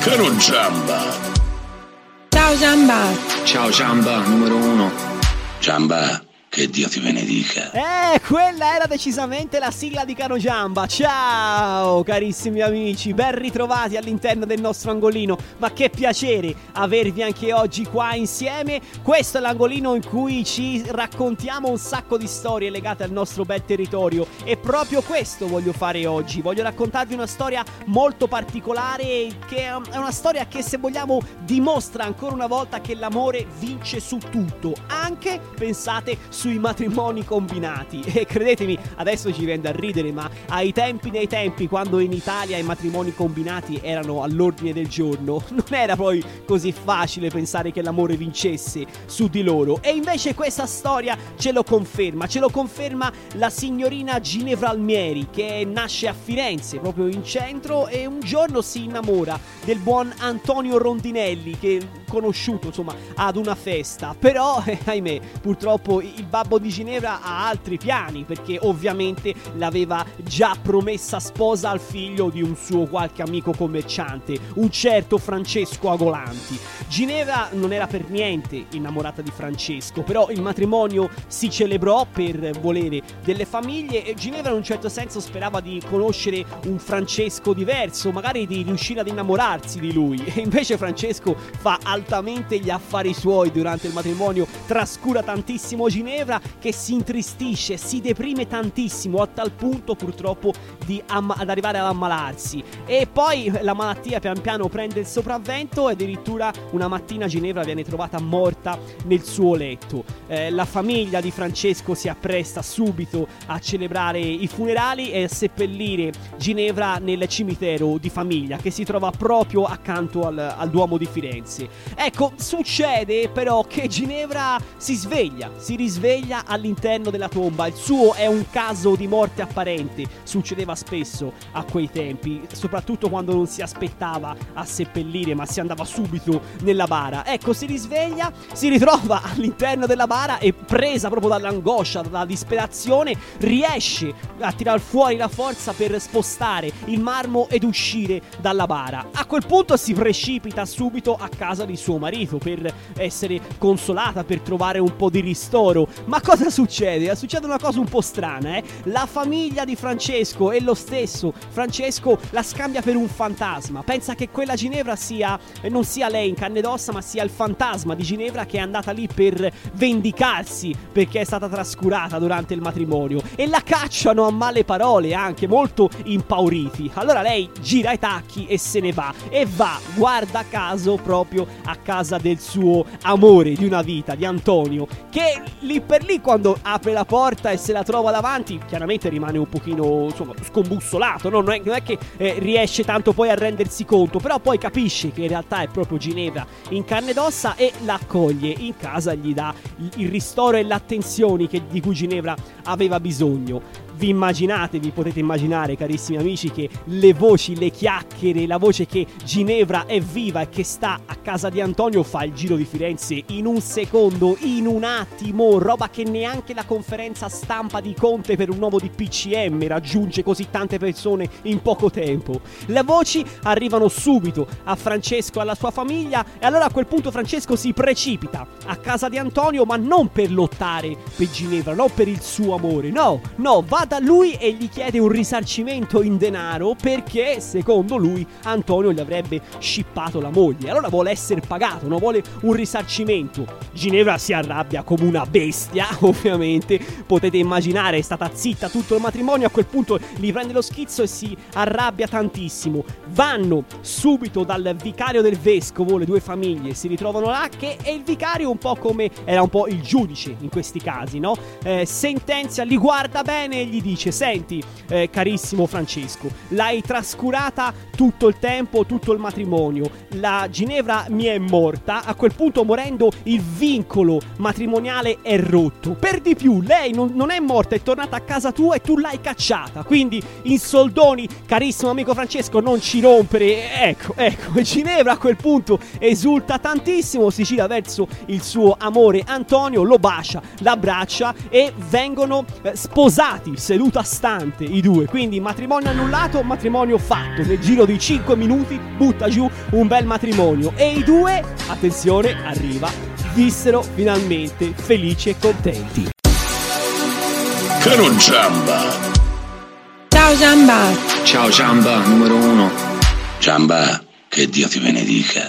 Caro Giamba. Ciao Giamba. Ciao Giamba, numero 1. Giamba, che Dio ti benedica. Quella era decisamente la sigla di Caro Giamba. Ciao carissimi amici, ben ritrovati all'interno del nostro angolino. Ma che piacere avervi anche oggi qua insieme. Questo è l'angolino in cui ci raccontiamo un sacco di storie legate al nostro bel territorio. E proprio questo voglio fare oggi. Voglio raccontarvi una storia molto particolare, che è una storia che, se vogliamo, dimostra ancora una volta che l'amore vince su tutto. Anche, pensate, sui matrimoni combinati. E credetemi, adesso ci viene da ridere, ma ai tempi dei tempi, quando in Italia i matrimoni combinati erano all'ordine del giorno, non era poi così facile pensare che l'amore vincesse su di loro. E invece questa storia ce lo conferma la signorina Ginevra Almieri, che nasce a Firenze, proprio in centro, e un giorno si innamora del buon Antonio Rondinelli, che conosciuto insomma ad una festa. Però ahimè, purtroppo il babbo di Ginevra ha altri piani, perché ovviamente l'aveva già promessa sposa al figlio di un suo qualche amico commerciante, un certo Francesco Agolanti. Ginevra non era per niente innamorata di Francesco, però il matrimonio si celebrò per volere delle famiglie e Ginevra in un certo senso sperava di conoscere un Francesco diverso, magari di riuscire ad innamorarsi di lui. E invece Francesco fa altamente gli affari suoi durante il matrimonio, trascura tantissimo Ginevra, che si intristisce, si deprime tantissimo, a tal punto purtroppo ad arrivare ad ammalarsi. E poi la malattia pian piano prende il sopravvento e addirittura una mattina Ginevra viene trovata morta nel suo letto. La famiglia di Francesco si appresta subito a celebrare i funerali e a seppellire Ginevra nel cimitero di famiglia, che si trova proprio accanto al Duomo di Firenze. Ecco, succede però che Ginevra si risveglia all'interno della tomba. Il suo è un caso di morte apparente, succedeva spesso a quei tempi, soprattutto quando non si aspettava a seppellire, ma si andava subito nella bara. Ecco, si risveglia, si ritrova all'interno della bara e, presa proprio dall'angoscia, dalla disperazione, riesce a tirar fuori la forza per spostare il marmo ed uscire dalla bara. A quel punto si precipita subito a casa di suo marito per essere consolata, per trovare un po' di ristoro. Ma cosa succede? Succede una cosa un po' strana, La famiglia di Francesco e lo stesso Francesco la scambia per un fantasma. Pensa che quella Ginevra non sia lei in carne ed ossa, ma sia il fantasma di Ginevra, che è andata lì per vendicarsi perché è stata trascurata durante il matrimonio, e la cacciano a male parole, anche molto impauriti. Allora lei gira i tacchi e se ne va, e va, guarda caso, proprio a casa del suo amore di una vita, di Antonio, che lì per lì, quando apre la porta e se la trova davanti, chiaramente rimane un pochino, insomma, scombussolato, no? Non è che riesce tanto poi a rendersi conto, però poi capisce che in realtà è proprio Ginevra in carne ed ossa e la accoglie in casa, gli dà il ristoro e l'attenzione di cui Ginevra aveva bisogno. Vi potete immaginare, carissimi amici, che le voci, le chiacchiere, la voce che Ginevra è viva e che sta a casa di Antonio fa il giro di Firenze in un secondo, in un attimo, roba che neanche la conferenza stampa di Conte per un nuovo DPCM raggiunge così tante persone in poco tempo. Le voci arrivano subito a Francesco e alla sua famiglia, e allora a quel punto Francesco si precipita a casa di Antonio, ma non per lottare per Ginevra, non per il suo amore, no, va da lui e gli chiede un risarcimento in denaro, perché secondo lui Antonio gli avrebbe scippato la moglie. Allora vuole essere pagato, no? Vuole un risarcimento. Ginevra si arrabbia come una bestia, ovviamente, potete immaginare, è stata zitta tutto il matrimonio. A quel punto gli prende lo schizzo e si arrabbia tantissimo. Vanno subito dal vicario del vescovo, le due famiglie si ritrovano là, che è il vicario un po' come era un po' il giudice in questi casi, no? Sentenzia, li guarda bene e gli dice: senti, carissimo Francesco, l'hai trascurata tutto il tempo, tutto il matrimonio, la Ginevra mi è morta, a quel punto, morendo, il vincolo matrimoniale è rotto. Per di più, lei non è morta, è tornata a casa tua e tu l'hai cacciata, quindi in soldoni, carissimo amico Francesco, non ci rompere. Ecco, Ginevra a quel punto esulta tantissimo, si gira verso il suo amore Antonio, lo bacia, l'abbraccia e vengono sposati seduta stante i due, quindi matrimonio annullato, matrimonio fatto, nel giro di 5 minuti butta giù un bel matrimonio e i due, attenzione, arriva, vissero finalmente felici e contenti. Caro Giamba. Ciao Giamba. Ciao Giamba, numero 1. Giamba, che Dio ti benedica.